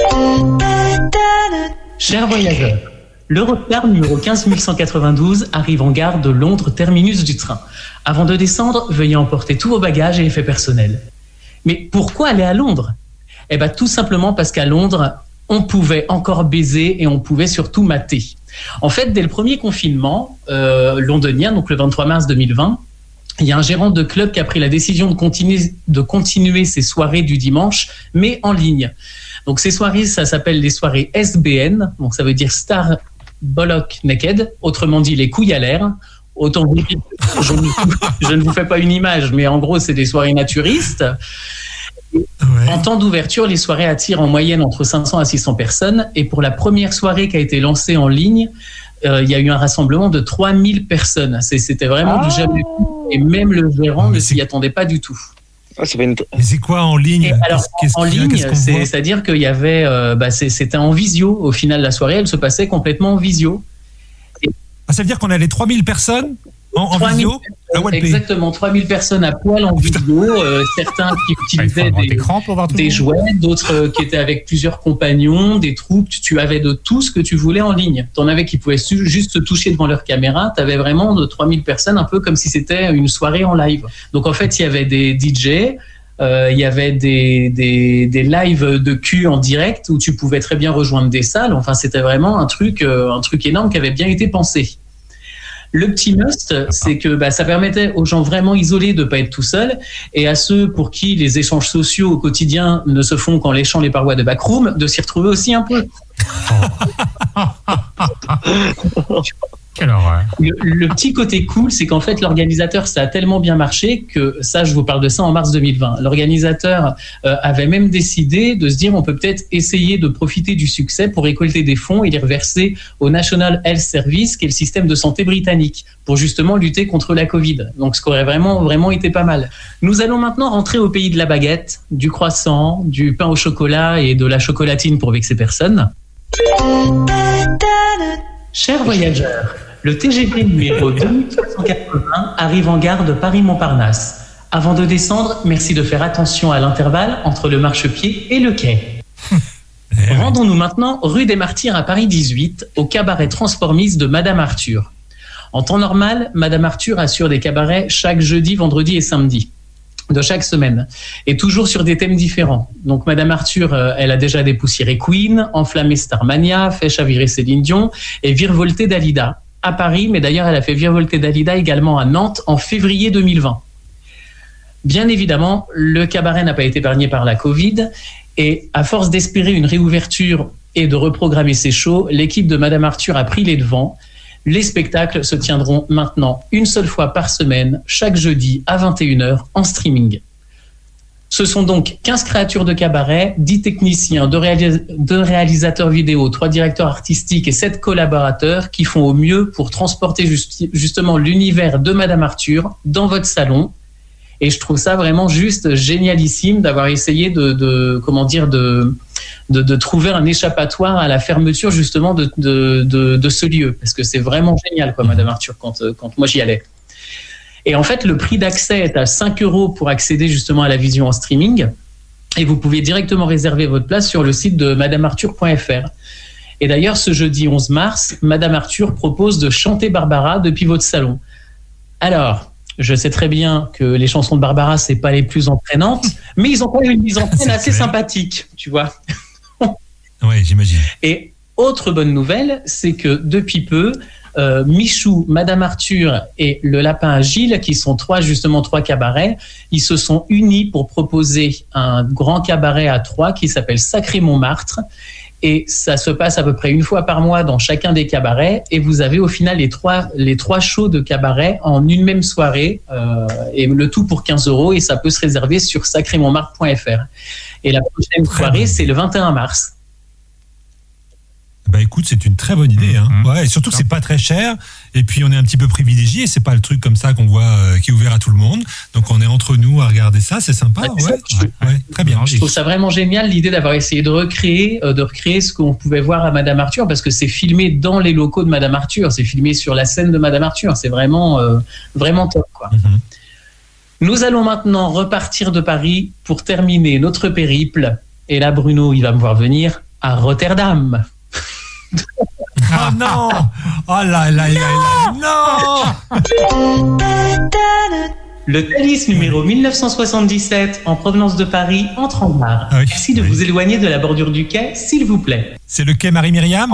S6: Chers voyageurs, l'Eurostar numéro 15192 arrive en gare de Londres, terminus du train. Avant de descendre, veuillez emporter tous vos bagages et effets personnels. Mais pourquoi aller à Londres ? Eh bien, tout simplement parce qu'à Londres, on pouvait encore baiser et on pouvait surtout mater. En fait, dès le premier confinement londonien, donc le 23 mars 2020, il y a un gérant de club qui a pris la décision de continuer ses soirées du dimanche, mais en ligne. Donc ces soirées, ça s'appelle les soirées SBN, donc ça veut dire Star Bollock Naked, autrement dit les couilles à l'air. Autant vous dire, je ne vous fais pas une image, mais en gros, c'est des soirées naturistes. Ouais. En temps d'ouverture, les soirées attirent en moyenne entre 500 à 600 personnes. Et pour la première soirée qui a été lancée en ligne, il y a eu un rassemblement de 3000 personnes. C'était vraiment du jamais vu. Et même le gérant ne s'y attendait pas du tout.
S1: Mais c'est quoi en ligne ?
S6: Alors, en ligne, c'est-à-dire qu'il y avait... c'était en visio. Au final, la soirée, elle se passait complètement en visio.
S1: Ça veut dire qu'on a les 3000 personnes en visio ?
S6: Exactement, 3000 personnes à poil en vidéo, certains qui utilisaient des jouets, d'autres qui étaient avec plusieurs compagnons, des troupes, tu avais de tout ce que tu voulais en ligne. T'en avais qui pouvaient juste se toucher devant leur caméra, t'avais vraiment de 3000 personnes, un peu comme si c'était une soirée en live. Donc en fait, il y avait des DJ, il y avait des lives de cul en direct où tu pouvais très bien rejoindre des salles. Enfin, c'était vraiment un truc énorme qui avait bien été pensé. Le petit must, c'est que ça permettait aux gens vraiment isolés de ne pas être tout seuls, et à ceux pour qui les échanges sociaux au quotidien ne se font qu'en léchant les parois de backroom, de s'y retrouver aussi un peu.
S7: Quelle horreur.
S6: Le petit côté cool, c'est qu'en fait, l'organisateur, ça a tellement bien marché que ça, je vous parle de ça en mars 2020. L'organisateur avait même décidé de se dire on peut peut-être essayer de profiter du succès pour récolter des fonds et les reverser au National Health Service, qui est le système de santé britannique, pour justement lutter contre la Covid. Donc, ce qui aurait vraiment été pas mal. Nous allons maintenant rentrer au pays de la baguette, du croissant, du pain au chocolat et de la chocolatine pour vexer personne. Chers voyageurs, le TGV numéro 2380 arrive en gare de Paris-Montparnasse. Avant de descendre, merci de faire attention à l'intervalle entre le marchepied et le quai. Rendons-nous maintenant rue des Martyrs à Paris 18, au cabaret transformiste de Madame Arthur. En temps normal, Madame Arthur assure des cabarets chaque jeudi, vendredi et samedi de chaque semaine, et toujours sur des thèmes différents. Donc Madame Arthur, elle a déjà dépoussiéré Queen, enflammé Starmania, fait chavirer Céline Dion et virevolté Dalida à Paris, mais d'ailleurs elle a fait virevolter Dalida également à Nantes en février 2020. Bien évidemment, le cabaret n'a pas été épargné par la Covid, et à force d'espérer une réouverture et de reprogrammer ses shows, l'équipe de Madame Arthur a pris les devants. Les spectacles se tiendront maintenant une seule fois par semaine, chaque jeudi à 21h en streaming. Ce sont donc 15 créatures de cabaret, 10 techniciens, 2 réalisateurs vidéo, 3 directeurs artistiques et 7 collaborateurs qui font au mieux pour transporter justement l'univers de Madame Arthur dans votre salon. Et je trouve ça vraiment juste génialissime d'avoir essayé de trouver un échappatoire à la fermeture justement de ce lieu, parce que c'est vraiment génial quoi, Madame Arthur, quand moi j'y allais. Et en fait, le prix d'accès est à 5 € pour accéder justement à la vision en streaming, et vous pouvez directement réserver votre place sur le site de madamearthur.fr. Et d'ailleurs, ce jeudi 11 mars, Madame Arthur propose de chanter Barbara depuis votre salon. Alors, je sais très bien que les chansons de Barbara, c'est pas les plus entraînantes, mais ils ont quand même une mise en scène assez sympathique, tu vois.
S1: Ouais, j'imagine.
S6: Et autre bonne nouvelle, c'est que depuis peu, Michou, Madame Arthur et le Lapin à Gilles, qui sont 3 cabarets, ils se sont unis pour proposer un grand cabaret à 3 qui s'appelle Sacré Montmartre. Et ça se passe à peu près une fois par mois dans chacun des cabarets. Et vous avez au final les trois shows de cabaret en une même soirée. Et le tout pour 15 €. Et ça peut se réserver sur sacrémontmartre.fr. Et la prochaine soirée, c'est le 21 mars.
S1: Bah écoute, c'est une très bonne idée, hein. Ouais, et surtout que c'est pas très cher, et puis on est un petit peu privilégié, c'est pas le truc comme ça qu'on voit qui est ouvert à tout le monde, donc on est entre nous à regarder ça, c'est sympa, très bien.
S6: Je trouve ça vraiment génial l'idée d'avoir essayé de recréer ce qu'on pouvait voir à Madame Arthur, parce que c'est filmé dans les locaux de Madame Arthur, c'est filmé sur la scène de Madame Arthur, c'est vraiment vraiment top, quoi. Nous allons maintenant repartir de Paris pour terminer notre périple, et là Bruno, il va me voir venir à Rotterdam.
S1: Oh non! Oh là là non!
S6: Le Thalys numéro 1977 en provenance de Paris entre en gare. Merci de vous éloigner de la bordure du quai, s'il vous plaît.
S1: C'est le quai Marie-Myriam?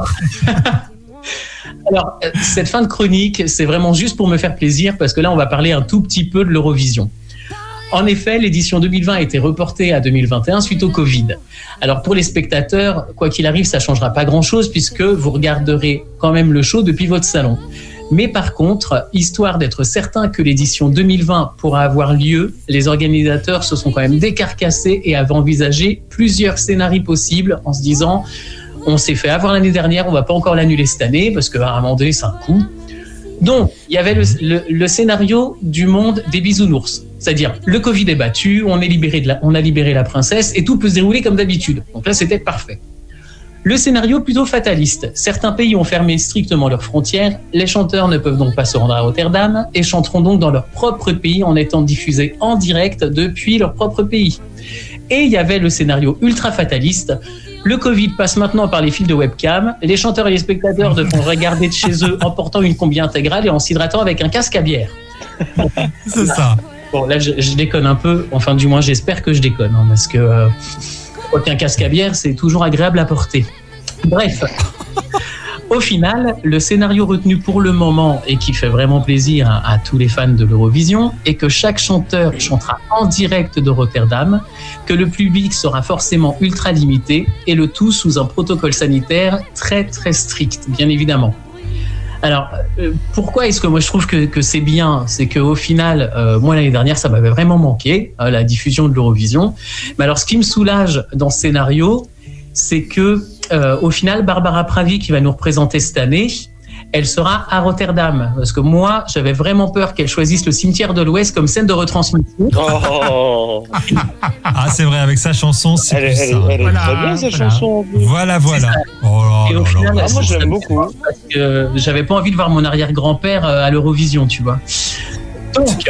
S6: Alors, cette fin de chronique, c'est vraiment juste pour me faire plaisir, parce que là, on va parler un tout petit peu de l'Eurovision. En effet, l'édition 2020 a été reportée à 2021 suite au Covid. Alors pour les spectateurs, quoi qu'il arrive, ça ne changera pas grand-chose puisque vous regarderez quand même le show depuis votre salon. Mais par contre, histoire d'être certain que l'édition 2020 pourra avoir lieu, les organisateurs se sont quand même décarcassés et avaient envisagé plusieurs scénarios possibles en se disant « on s'est fait avoir l'année dernière, on ne va pas encore l'annuler cette année parce qu'à un moment donné, c'est un coup ». Donc, il y avait le scénario du monde des bisounours. C'est-à-dire, le Covid est battu, on a libéré la princesse et tout peut se dérouler comme d'habitude. Donc là, c'était parfait. Le scénario plutôt fataliste. Certains pays ont fermé strictement leurs frontières. Les chanteurs ne peuvent donc pas se rendre à Rotterdam et chanteront donc dans leur propre pays en étant diffusés en direct depuis leur propre pays. Et il y avait le scénario ultra fataliste. Le Covid passe maintenant par les fils de webcam. Les chanteurs et les spectateurs devront regarder de chez eux en portant une combi intégrale et en s'hydratant avec un casque à bière.
S1: C'est ça.
S6: Bon, là, je déconne un peu. Enfin, du moins, j'espère que je déconne. Hein, parce que qu'un casque à bière, c'est toujours agréable à porter. Bref. Au final, le scénario retenu pour le moment et qui fait vraiment plaisir à tous les fans de l'Eurovision est que chaque chanteur chantera en direct de Rotterdam, que le public sera forcément ultra limité et le tout sous un protocole sanitaire très très strict, bien évidemment. Alors, pourquoi est-ce que moi je trouve que c'est bien? C'est qu'au final, moi l'année dernière, ça m'avait vraiment manqué, la diffusion de l'Eurovision. Mais alors, ce qui me soulage dans ce scénario, c'est que au final, Barbara Pravi, qui va nous représenter cette année, elle sera à Rotterdam. Parce que moi, j'avais vraiment peur qu'elle choisisse le cimetière de l'Ouest comme scène de retransmission.
S3: Oh.
S1: Ah, c'est vrai, avec sa chanson, c'est
S3: elle est très bien, sa chanson.
S1: Voilà. Oh là,
S6: et au final,
S3: moi, j'aime beaucoup.
S6: Parce que j'avais pas envie de voir mon arrière-grand-père à l'Eurovision, tu vois. Donc,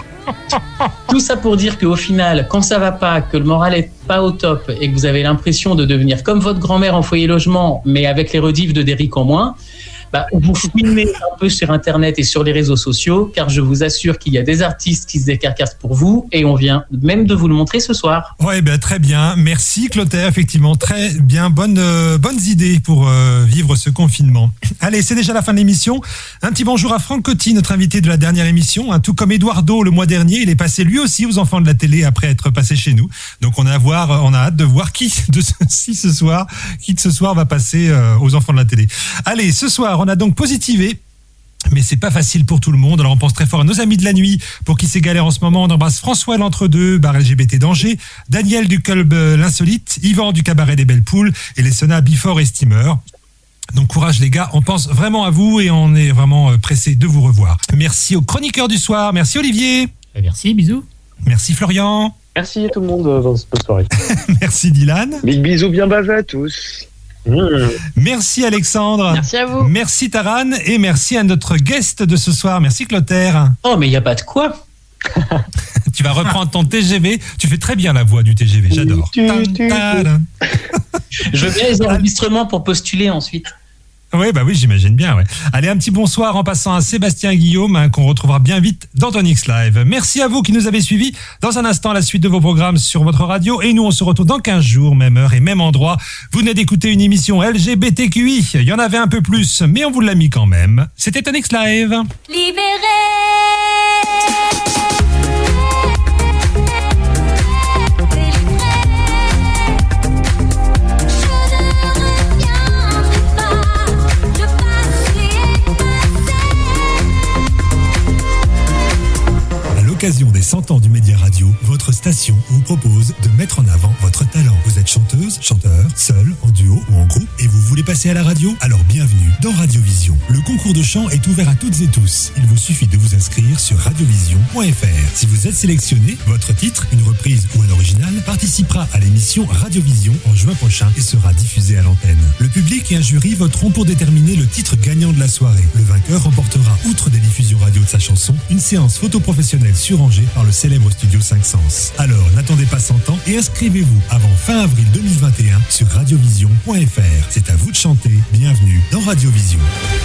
S6: tout ça pour dire qu'au final, quand ça va pas, que le moral est pas au top et que vous avez l'impression de devenir comme votre grand-mère en foyer logement, mais avec les rediffs de Derrick en moins, vous fouinez un peu sur Internet et sur les réseaux sociaux, car je vous assure qu'il y a des artistes qui se décarcassent pour vous et on vient même de vous le montrer ce soir.
S1: Ouais, très bien. Merci Clotaire, effectivement, très bien. Bonnes idées pour vivre ce confinement. Allez, c'est déjà la fin de l'émission. Un petit bonjour à Franck Coty, notre invité de la dernière émission. Tout comme Eduardo le mois dernier, il est passé lui aussi aux enfants de la télé après être passé chez nous. Donc on a hâte de voir qui de ce soir va passer aux enfants de la télé. Allez, ce soir, on a donc positivé, mais c'est pas facile pour tout le monde. Alors on pense très fort à nos amis de la nuit, pour qui c'est galère en ce moment. On embrasse François l'entre-deux, bar LGBT d'Angers, Daniel du club l'Insolite, Yvan du cabaret des Belles Poules et les Sona Before et Steamer. Donc courage les gars, on pense vraiment à vous et on est vraiment pressés de vous revoir. Merci aux chroniqueurs du soir, merci Olivier.
S7: Merci, bisous.
S1: Merci Florian.
S2: Merci à tout le monde, bonne soirée.
S1: Merci Dylan.
S3: Big bisous bien bavés à tous.
S1: Merci Alexandre.
S8: Merci à vous.
S1: Merci Taran et merci à notre guest de ce soir. Merci Clotaire.
S6: Oh mais il n'y a pas de quoi.
S1: Tu vas reprendre ton TGV. Tu fais très bien la voix du TGV, j'adore.
S6: Je veux bien les enregistrements pour postuler ensuite.
S1: Oui, j'imagine bien. Ouais. Allez, un petit bonsoir en passant à Sébastien Guillaume, qu'on retrouvera bien vite dans Ton X Live. Merci à vous qui nous avez suivis. Dans un instant, la suite de vos programmes sur votre radio. Et nous, on se retrouve dans 15 jours, même heure et même endroit. Vous venez d'écouter une émission LGBTQI. Il y en avait un peu plus, mais on vous l'a mis quand même. C'était Ton X Live.
S10: Libéré. propose de mettre en avant votre talent. Vous êtes chanteuse, chanteur, seul, en duo ou en groupe et vous voulez passer à la radio? Alors bienvenue dans Radiovision. Le concours de chant est ouvert à toutes et tous. Il vous suffit de vous inscrire sur radiovision.fr. Si vous êtes sélectionné, votre titre, une reprise ou un original, participera à l'émission Radiovision en juin prochain et sera diffusé à l'antenne. Le public et un jury voteront pour déterminer le titre gagnant de la soirée. Le vainqueur remportera, outre des diffusions radio de sa chanson, une séance photo professionnelle sur Angers par le célèbre studio 5 Sens. Alors n'attendez pas 100 ans et inscrivez-vous avant fin avril 2021 sur radiovision.fr. C'est à vous de chanter. Bienvenue dans Radiovision.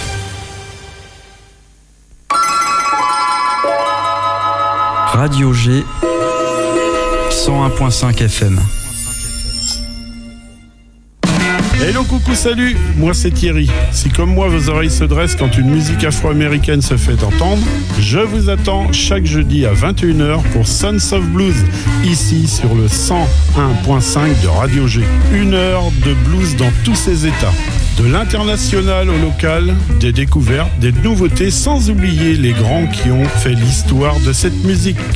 S11: Radio G 101.5 FM.
S12: Hello, coucou, salut, moi c'est Thierry. Si comme moi vos oreilles se dressent quand une musique afro-américaine se fait entendre, je vous attends chaque jeudi à 21h pour Sons of Blues, ici sur le 101.5 de Radio G. 1 heure de blues dans tous ses états. De l'international au local, des découvertes, des nouveautés, sans oublier les grands qui ont fait l'histoire de cette musique.